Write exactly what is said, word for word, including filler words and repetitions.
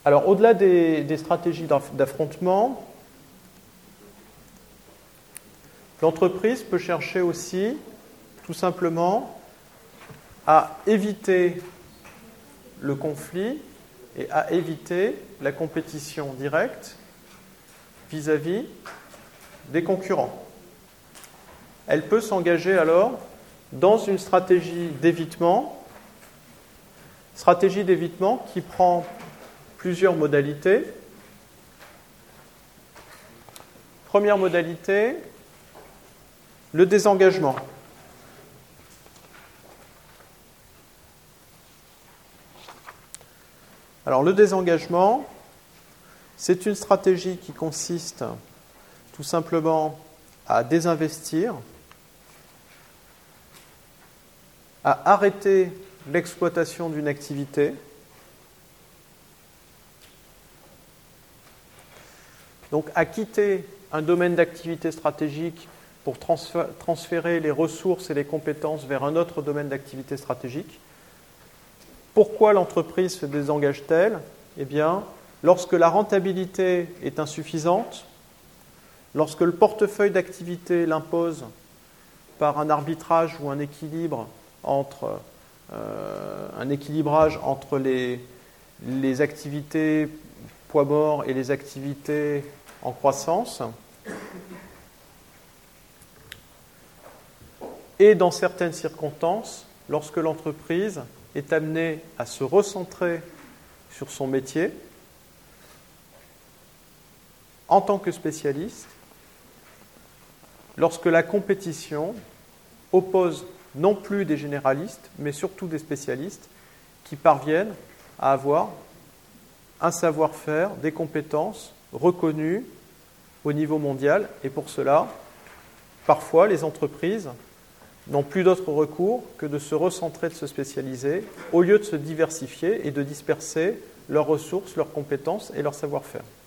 Alors, au-delà des, des stratégies d'affrontement, l'entreprise peut chercher aussi, tout simplement, à éviter le conflit et à éviter la compétition directe vis-à-vis des concurrents. Elle peut s'engager alors dans une stratégie d'évitement, stratégie d'évitement qui prend plusieurs modalités. Première modalité, le désengagement. Alors le désengagement, c'est une stratégie qui consiste tout simplement à désinvestir, à arrêter l'exploitation d'une activité, donc à quitter un domaine d'activité stratégique pour transférer les ressources et les compétences vers un autre domaine d'activité stratégique. Pourquoi l'entreprise se désengage-t-elle ? Eh bien, lorsque la rentabilité est insuffisante, lorsque le portefeuille d'activité l'impose par un arbitrage ou un équilibre entre euh, un équilibrage entre les, les activités poids mort et les activités en croissance, et dans certaines circonstances, lorsque l'entreprise est amenée à se recentrer sur son métier en tant que spécialiste, lorsque la compétition oppose non plus des généralistes, mais surtout des spécialistes qui parviennent à avoir un savoir-faire, des compétences reconnues au niveau mondial. Et pour cela, parfois, les entreprises n'ont plus d'autre recours que de se recentrer, de se spécialiser, au lieu de se diversifier et de disperser leurs ressources, leurs compétences et leur savoir-faire.